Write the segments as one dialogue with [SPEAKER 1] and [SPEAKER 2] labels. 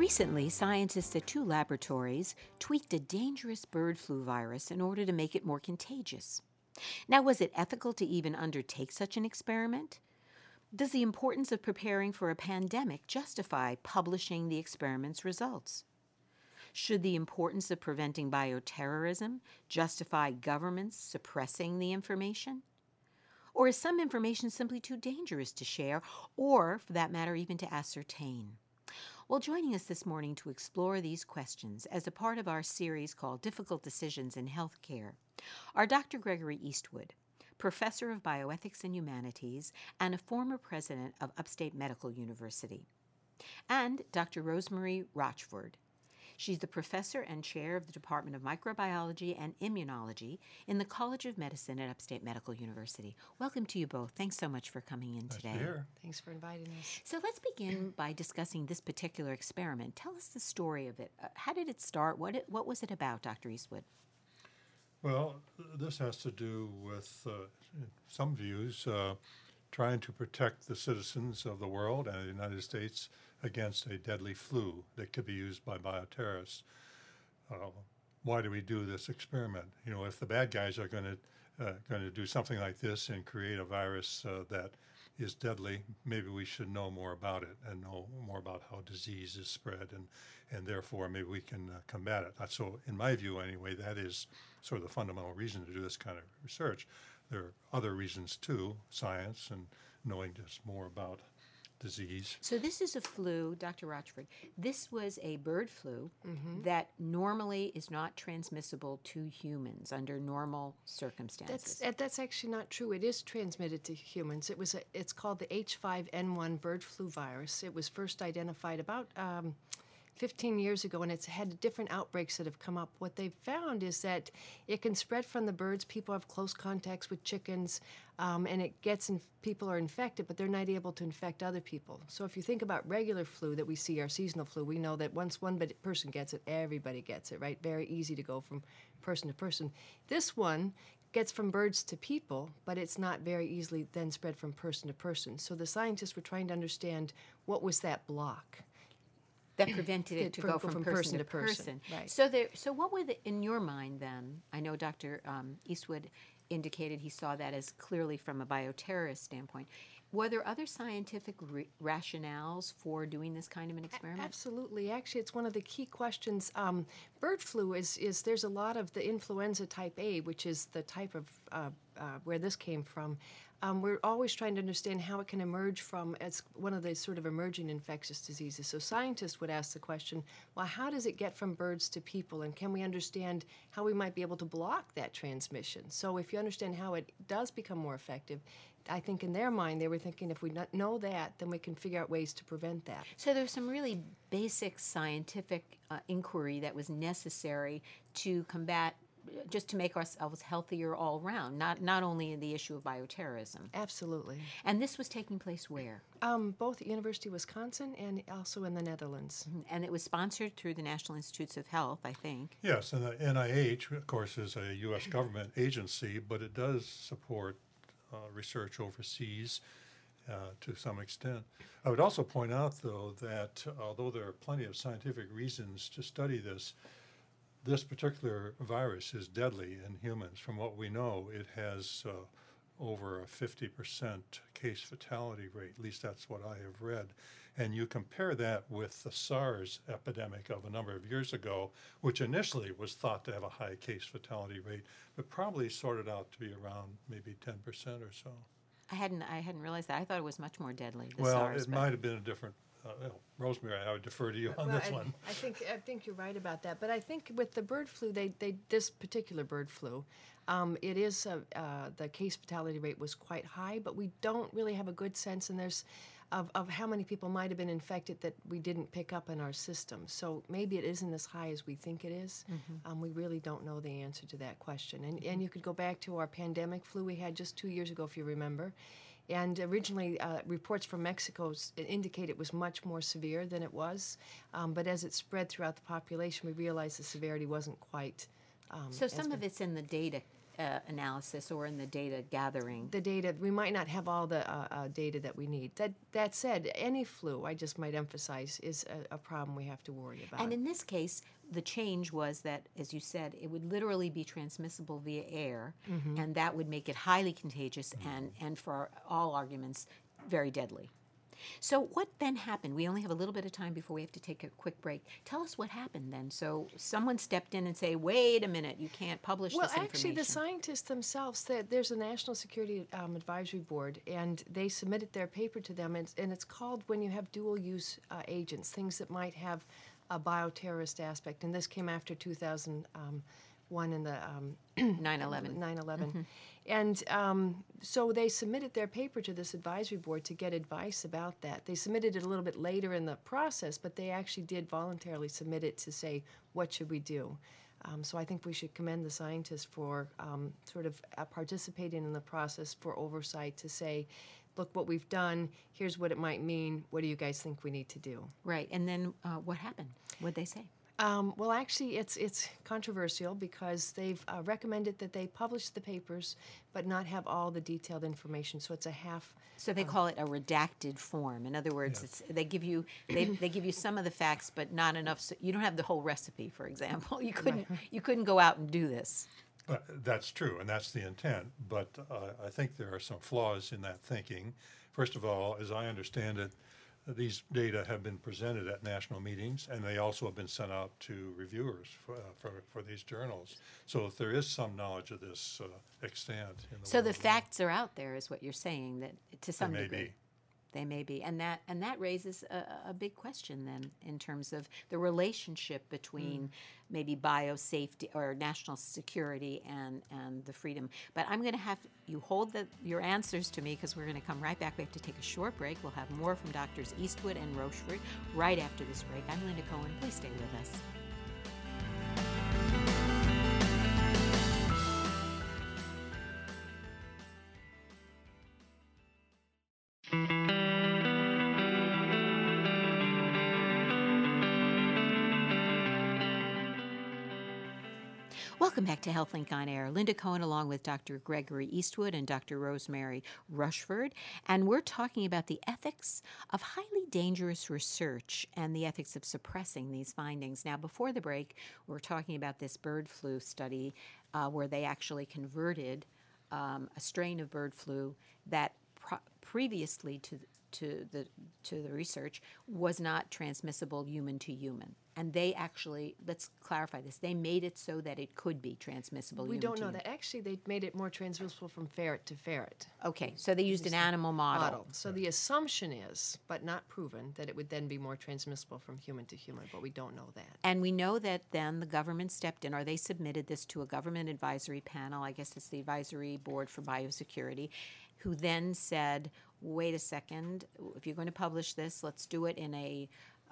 [SPEAKER 1] Recently, scientists at two laboratories tweaked a dangerous bird flu virus in order to make it more contagious. Now, was it ethical to even undertake such an experiment? Does the importance of preparing for a pandemic justify publishing the experiment's results? Should the importance of preventing bioterrorism justify governments suppressing the information? Or is some information simply too dangerous to share, or, for that matter, even to ascertain? Well, joining us this morning to explore these questions as a part of our series called Difficult Decisions in Healthcare are Dr. Gregory Eastwood, professor of bioethics and humanities and a former president of Upstate Medical University, and Dr. Rosemary Rochford. She's the professor and chair of the Department of Microbiology and Immunology in the College of Medicine at Upstate Medical University. Welcome to you both. Thanks so much for coming in today.
[SPEAKER 2] Nice to be here.
[SPEAKER 3] Thanks for inviting us.
[SPEAKER 1] So let's begin by discussing this particular experiment. Tell us the story of it. How did it start? What was it about, Dr. Eastwood?
[SPEAKER 2] Well, this has to do with, in some views, trying to protect the citizens of the world and the United States against a deadly flu that could be used by bioterrorists. Why do we do this experiment? You know, if the bad guys are going to do something like this and create a virus that is deadly, maybe we should know more about it and know more about how disease is spread, and therefore maybe we can combat it. So in my view anyway, that is sort of the fundamental reason to do this kind of research. There are other reasons too, science and knowing just more about disease.
[SPEAKER 1] So this is a flu, Dr. Rochford. This was a bird flu that normally is not transmissible to humans under normal circumstances.
[SPEAKER 3] That's actually not true. It is transmitted to humans. It's called the H5N1 bird flu virus. It was first identified about 15 years ago, and it's had different outbreaks that have come up. What they've found is that it can spread from the birds. People have close contacts with chickens, and it gets people are infected, but they're not able to infect other people. So if you think about regular flu that we see, our seasonal flu, we know that once one person gets it, everybody gets it, right? Very easy to go from person to person. This one gets from birds to people, but it's not very easily then spread from person to person. So the scientists were trying to understand what was that block
[SPEAKER 1] that prevented it to go from person to person.
[SPEAKER 3] Right.
[SPEAKER 1] So what were in your mind then? I know Dr. Eastwood indicated he saw that as clearly from a bioterrorist standpoint. Were there other scientific rationales for doing this kind of an experiment?
[SPEAKER 3] Absolutely. Actually, it's one of the key questions. Bird flu is there's a lot of the influenza type A, which is the type of where this came from. We're always trying to understand how it can emerge from as one of the sort of emerging infectious diseases. So scientists would ask the question, well, how does it get from birds to people? And can we understand how we might be able to block that transmission? So if you understand how it does become more effective, I think in their mind they were thinking if we know that, then we can figure out ways to prevent that.
[SPEAKER 1] So there's some really basic scientific inquiry that was necessary to combat, just to make ourselves healthier all around, not only in the issue of bioterrorism.
[SPEAKER 3] Absolutely.
[SPEAKER 1] And this was taking place where?
[SPEAKER 3] Both at University of Wisconsin and also in the Netherlands.
[SPEAKER 1] And it was sponsored through the National Institutes of Health, I think.
[SPEAKER 2] Yes, and the NIH, of course, is a U.S. government agency, but it does support research overseas to some extent. I would also point out, though, that although there are plenty of scientific reasons to study this particular virus is deadly in humans. From what we know, it has over a 50% case fatality rate. At least that's what I have read. And you compare that with the SARS epidemic of a number of years ago, which initially was thought to have a high case fatality rate, but probably sorted out to be around maybe 10% or so.
[SPEAKER 1] I hadn't realized that. I thought it was much more deadly.
[SPEAKER 2] It might have been a different. Rosemary, I would defer to you on this one.
[SPEAKER 3] I think you're right about that. But I think with the bird flu, this particular bird flu, it is the case fatality rate was quite high, but we don't really have a good sense, and there's of how many people might have been infected that we didn't pick up in our system. So maybe it isn't as high as we think it is. We really don't know the answer to that question. And you could go back to our pandemic flu we had just 2 years ago, if you remember. And originally, reports from Mexico indicate it was much more severe than it was. But as it spread throughout the population, we realized the severity wasn't quite
[SPEAKER 1] so some of it's in the data analysis or in the data gathering.
[SPEAKER 3] The data, we might not have all the data that we need. That said, any flu, I just might emphasize, is a problem we have to worry about.
[SPEAKER 1] And in this case, the change was that, as you said, it would literally be transmissible via air, and that would make it highly contagious and for all arguments, very deadly. So what then happened? We only have a little bit of time before we have to take a quick break. Tell us what happened then. So someone stepped in and say, wait a minute, you can't publish this information.
[SPEAKER 3] Well, actually, the scientists themselves said there's a National Security Advisory Board, and they submitted their paper to them, and it's called when you have dual-use agents, things that might have a bioterrorist aspect. And this came after 2001 and the
[SPEAKER 1] 9/11.
[SPEAKER 3] 9/11. And so they submitted their paper to this advisory board to get advice about that. They submitted it a little bit later in the process, but they actually did voluntarily submit it to say, what should we do? So I think we should commend the scientists for sort of participating in the process for oversight to say, look what we've done, here's what it might mean, what do you guys think we need to do?
[SPEAKER 1] Right, and then what happened? What'd they say?
[SPEAKER 3] Well, actually, it's controversial because they've recommended that they publish the papers but not have all the detailed information. So it's a half.
[SPEAKER 1] So they call it a redacted form. In other words, they give you they give you some of the facts, but not enough. So you don't have the whole recipe. For example, you couldn't go out and do this.
[SPEAKER 2] That's true, and that's the intent. But I think there are some flaws in that thinking. First of all, as I understand it, these data have been presented at national meetings, and they also have been sent out to reviewers for these journals. So if there is some knowledge of this extent in the
[SPEAKER 1] So
[SPEAKER 2] world,
[SPEAKER 1] the facts are out there, is what you're saying, that to some
[SPEAKER 2] may
[SPEAKER 1] degree.
[SPEAKER 2] be.
[SPEAKER 1] They may be, and that raises a big question then in terms of the relationship between maybe biosafety or national security and the freedom. But I'm going to have you hold your answers to me because we're going to come right back. We have to take a short break. We'll have more from Doctors Eastwood and Rocheford right after this break. I'm Linda Cohen. Please stay with us. Welcome back to HealthLink on Air. Linda Cohen along with Dr. Gregory Eastwood and Dr. Rosemary Rushford. And we're talking about the ethics of highly dangerous research and the ethics of suppressing these findings. Now, before the break, we're talking about this bird flu study where they actually converted a strain of bird flu that previously to the research was not transmissible human to human. And they actually, let's clarify this, they made it so that it could be transmissible
[SPEAKER 3] We
[SPEAKER 1] human to
[SPEAKER 3] don't know
[SPEAKER 1] human.
[SPEAKER 3] that. Actually, they made it more transmissible from ferret to ferret.
[SPEAKER 1] Okay, so they used an animal model.
[SPEAKER 3] So the assumption is, but not proven, that it would then be more transmissible from human to human, but we don't know that.
[SPEAKER 1] And we know that then the government stepped in, or they submitted this to a government advisory panel, I guess it's the Advisory Board for Biosecurity, who then said, wait a second, if you're going to publish this, let's do it in a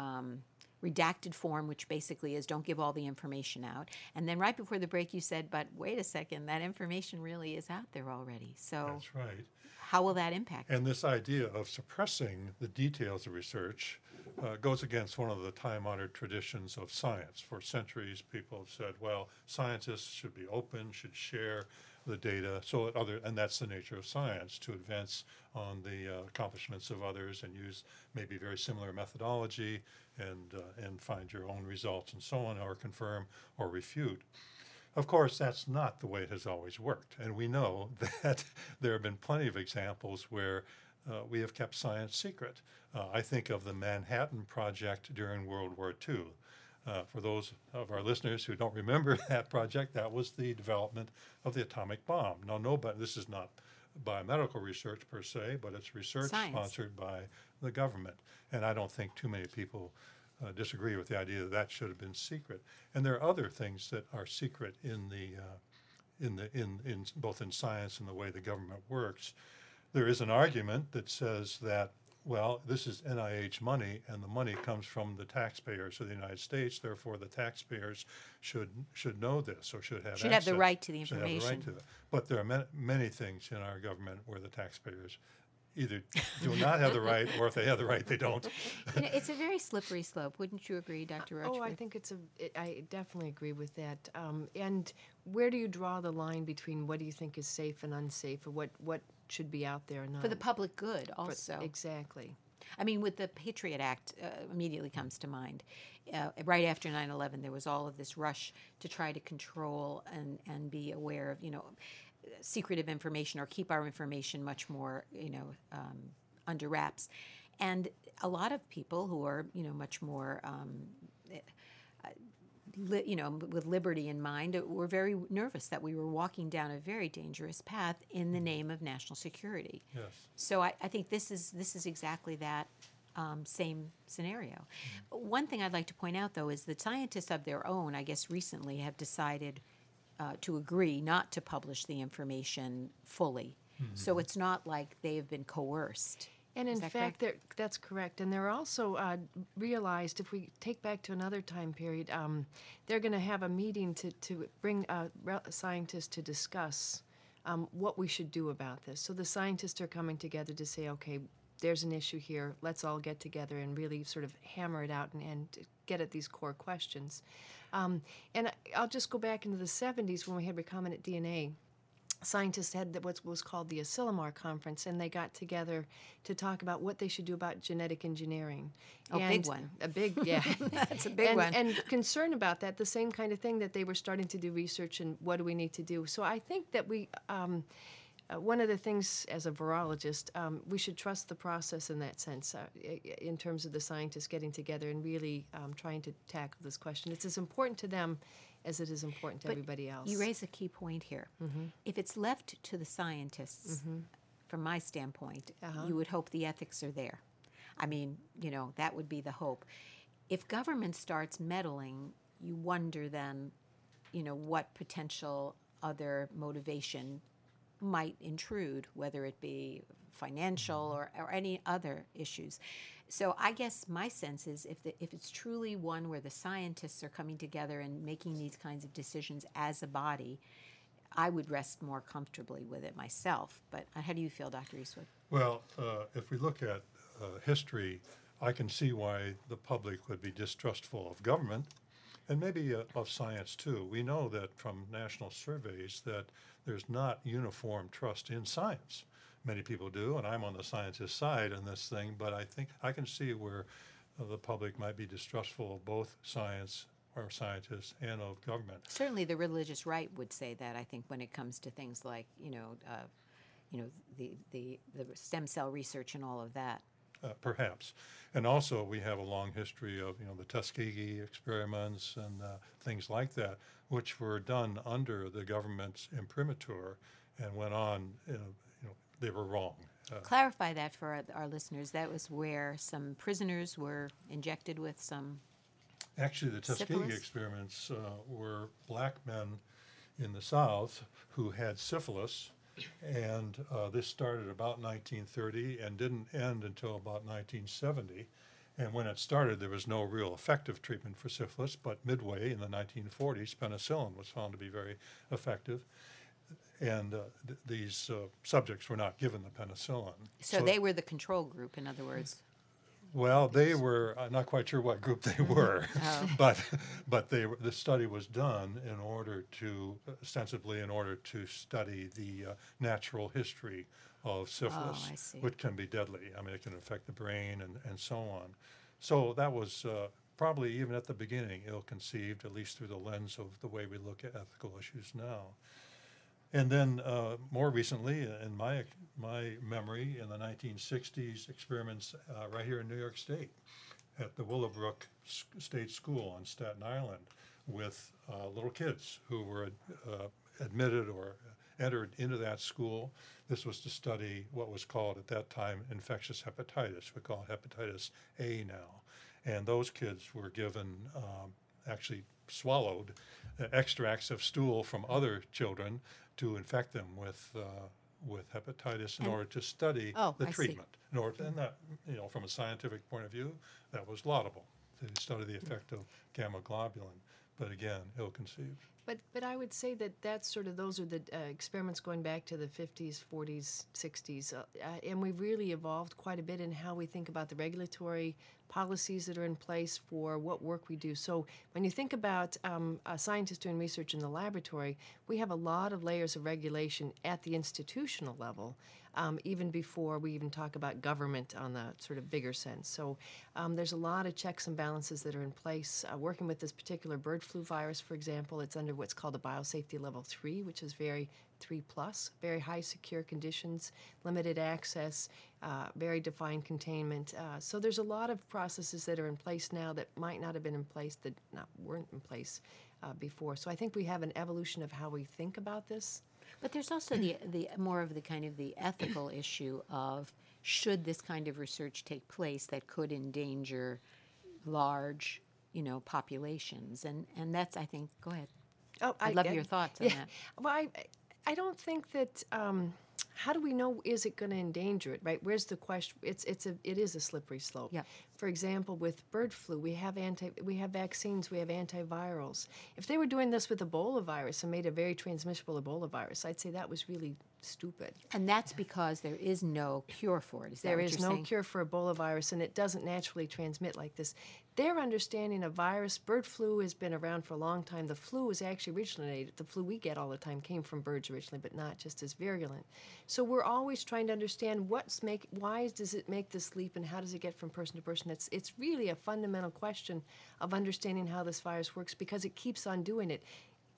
[SPEAKER 1] redacted form, which basically is don't give all the information out. And then right before the break you said, but wait a second, that information really is out there already. So
[SPEAKER 2] That's right.
[SPEAKER 1] how will that impact?
[SPEAKER 2] And this idea of suppressing the details of research goes against one of the time-honored traditions of science. For centuries, people have said, well, scientists should be open, should share the data, and that's the nature of science, to advance on the accomplishments of others and use maybe very similar methodology and find your own results and so on, or confirm or refute. Of course, that's not the way it has always worked, and we know that there have been plenty of examples where we have kept science secret. I think of the Manhattan Project during World War II. For those of our listeners who don't remember that project, that was the development of the atomic bomb. Now, this is not biomedical research per se, but it's research sponsored by the government. And I don't think too many people disagree with the idea that that should have been secret. And there are other things that are secret in both in science and the way the government works. There is an argument that says that, well, this is NIH money, and the money comes from the taxpayers of the United States. Therefore, the taxpayers should know this, or should have access.
[SPEAKER 1] Have the right to the
[SPEAKER 2] Should have the
[SPEAKER 1] information.
[SPEAKER 2] right to that. But there are many things in our government where the taxpayers, either do not have the right, or if they have the right, they don't.
[SPEAKER 1] It's a very slippery slope. Wouldn't you agree, Dr. Rochford?
[SPEAKER 3] Oh, I think I definitely agree with that. And where do you draw the line between what do you think is safe and unsafe, or what should be out there and not?
[SPEAKER 1] For the public good,
[SPEAKER 3] For-
[SPEAKER 1] also.
[SPEAKER 3] Exactly.
[SPEAKER 1] I mean, with the Patriot Act, immediately comes to mind. Right after 9/11, there was all of this rush to try to control and be aware of, secretive information, or keep our information much more, under wraps. And a lot of people who are, much more, with liberty in mind, were very nervous that we were walking down a very dangerous path in the name of national security.
[SPEAKER 2] Yes.
[SPEAKER 1] So I think this is exactly that same scenario. One thing I'd like to point out, though, is that scientists of their own, I guess recently, have decided to agree not to publish the information fully. So it's not like they have been coerced.
[SPEAKER 3] And in
[SPEAKER 1] Is that
[SPEAKER 3] fact, that's correct. And they're also realized, if we take back to another time period, they're going to have a meeting to bring scientists to discuss what we should do about this. So the scientists are coming together to say, okay, there's an issue here. Let's all get together and really sort of hammer it out and get at these core questions. And I'll just go back into the 70s when we had recombinant DNA. Scientists had what was called the Asilomar Conference, and they got together to talk about what they should do about genetic engineering.
[SPEAKER 1] Oh,
[SPEAKER 3] and
[SPEAKER 1] big one.
[SPEAKER 3] A big, yeah.
[SPEAKER 1] That's a big one.
[SPEAKER 3] And concern about that, the same kind of thing that they were starting to do research and what do we need to do. So I think that we, one of the things as a virologist, we should trust the process in that sense, in terms of the scientists getting together and really trying to tackle this question. It's as important to them as it is important to everybody else.
[SPEAKER 1] You raise a key point here. If it's left to the scientists, from my standpoint, you would hope the ethics are there. I mean, that would be the hope. If government starts meddling, you wonder then, what potential other motivation might intrude, whether it be financial or any other issues. So I guess my sense is if it's truly one where the scientists are coming together and making these kinds of decisions as a body, I would rest more comfortably with it myself. But how do you feel, Dr. Eastwood?
[SPEAKER 2] Well, if we look at history, I can see why the public would be distrustful of government and maybe of science too. We know that from national surveys that there's not uniform trust in science. Many people do, and I'm on the scientist side in this thing, but I think I can see where the public might be distrustful of both science or scientists and of government.
[SPEAKER 1] Certainly the religious right would say that, I think, when it comes to things like, the stem cell research and all of that.
[SPEAKER 2] Perhaps. And also we have a long history of, the Tuskegee experiments and things like that, which were done under the government's imprimatur and went on, they were wrong.
[SPEAKER 1] Clarify that for our listeners. That was where some prisoners were injected with some
[SPEAKER 2] Actually, the Tuskegee
[SPEAKER 1] syphilis?
[SPEAKER 2] experiments were black men in the South who had syphilis, and this started about 1930 and didn't end until about 1970. And when it started, there was no real effective treatment for syphilis, but midway in the 1940s, penicillin was found to be very effective. And these subjects were not given the penicillin.
[SPEAKER 1] So they were the control group, in other words.
[SPEAKER 2] Well, they were, I'm not quite sure what group they were, but the study was done in order to, ostensibly in order to study the natural history of syphilis,
[SPEAKER 1] I see.
[SPEAKER 2] which can be deadly. I mean, it can affect the brain and so on. So that was probably, even at the beginning, ill-conceived, at least through the lens of the way we look at ethical issues now. And then more recently, in my memory, in the 1960s, experiments right here in New York State at the Willowbrook State School on Staten Island with little kids who were admitted or entered into that school. This was to study what was called at that time infectious hepatitis. We call it hepatitis A now. And those kids were given, actually swallowed extracts of stool from other children to infect them with hepatitis in order to study the
[SPEAKER 1] I see.
[SPEAKER 2] treatment. In order, and that, from a scientific point of view, that was laudable to study the effect of gamma globulin, but again, ill-conceived.
[SPEAKER 3] But I would say that that's sort of those are the experiments going back to the 50s, 40s, 60s, and we've really evolved quite a bit in how we think about the regulatory policies that are in place for what work we do. So when you think about a scientist doing research in the laboratory, we have a lot of layers of regulation at the institutional level, even before we even talk about government on the sort of bigger sense. So there's a lot of checks and balances that are in place. Working with this particular bird flu virus, for example, it's under what's called a biosafety level 3, which is very 3+, very high secure conditions, limited access, very defined containment. So there's a lot of processes that are in place now that might not have been in place, that weren't in place before. So I think we have an evolution of how we think about this.
[SPEAKER 1] But there's also the more of the kind of the ethical issue of should this kind of research take place that could endanger large, populations, and that's, I think. Go ahead.
[SPEAKER 3] Oh,
[SPEAKER 1] I'd love your thoughts on that.
[SPEAKER 3] Well, I don't think that. How do we know is it going to endanger it? Right? Where's the question? It is a slippery slope.
[SPEAKER 1] Yeah.
[SPEAKER 3] For example, with bird flu, we have vaccines, we have antivirals. If they were doing this with Ebola virus and made a very transmissible Ebola virus, I'd say that was really stupid.
[SPEAKER 1] And that's because there is no cure for it. Is that
[SPEAKER 3] There
[SPEAKER 1] what
[SPEAKER 3] is
[SPEAKER 1] you're
[SPEAKER 3] no
[SPEAKER 1] saying?
[SPEAKER 3] cure for Ebola virus, and it doesn't naturally transmit like this. Their understanding of virus, bird flu has been around for a long time. The flu was actually originated, the flu we get all the time came from birds originally, but not just as virulent. So we're always trying to understand why does it make this leap, and how does it get from person to person? It's really a fundamental question of understanding how this virus works, because it keeps on doing it.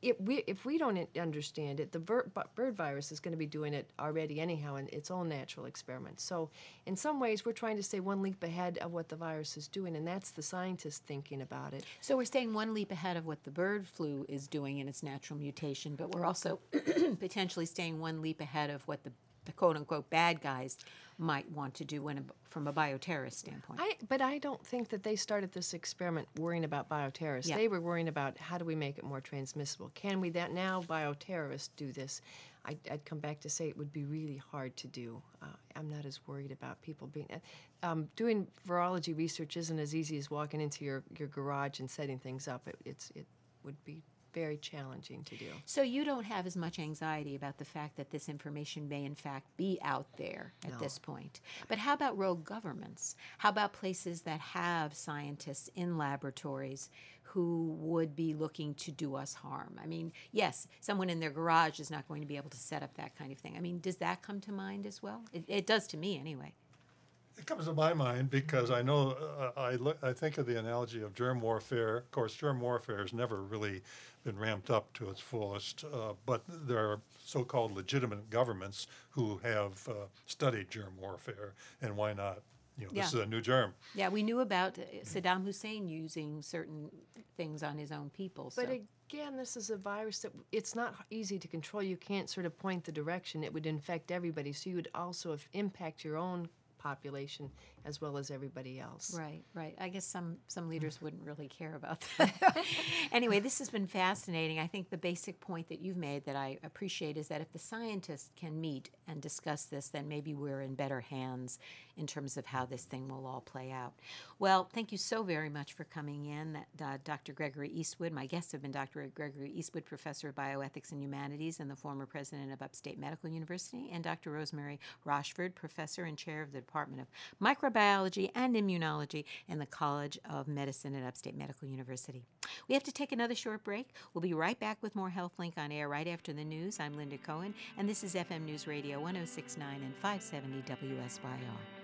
[SPEAKER 3] If we don't understand it, the bird virus is going to be doing it already anyhow in its own natural experiments. So in some ways, we're trying to stay one leap ahead of what the virus is doing, and that's the scientists thinking about it.
[SPEAKER 1] So we're staying one leap ahead of what the bird flu is doing in its natural mutation, but we're also potentially staying one leap ahead of what the quote-unquote bad guys might want to do from a bioterrorist standpoint.
[SPEAKER 3] But I don't think that they started this experiment worrying about bioterrorists.
[SPEAKER 1] Yeah.
[SPEAKER 3] They were worrying about how do we make it more transmissible. Can we now bioterrorists do this? I'd come back to say it would be really hard to do. I'm not as worried about people being... doing virology research isn't as easy as walking into your garage and setting things up. It would be very challenging to do.
[SPEAKER 1] So you don't have as much anxiety about the fact that this information may in fact be out there at this point. But how about rogue governments? How about places that have scientists in laboratories who would be looking to do us harm? I mean, yes, someone in their garage is not going to be able to set up that kind of thing. I mean, does that come to mind as well? It does to me anyway.
[SPEAKER 2] It comes to my mind because I know I think of the analogy of germ warfare. Of course, germ warfare has never really been ramped up to its fullest, but there are so-called legitimate governments who have studied germ warfare, and why not? This is a new germ.
[SPEAKER 1] Yeah, we knew about Saddam Hussein using certain things on his own people.
[SPEAKER 3] But again, this is a virus that it's not easy to control. You can't sort of point the direction. It would infect everybody, so you would also impact your own population as well as everybody else.
[SPEAKER 1] Right. I guess some leaders wouldn't really care about that. Anyway, this has been fascinating. I think the basic point that you've made that I appreciate is that if the scientists can meet and discuss this, then maybe we're in better hands in terms of how this thing will all play out. Well, thank you so very much for coming in, Dr. Gregory Eastwood. My guests have been Dr. Gregory Eastwood, Professor of Bioethics and Humanities and the former president of Upstate Medical University, and Dr. Rosemary Rochford, Professor and Chair of the Department of Microbiology and Immunology in the College of Medicine at Upstate Medical University. We have to take another short break. We'll be right back with more HealthLink on air right after the news. I'm Linda Cohen, and this is FM News Radio 106.9 and 570 WSYR.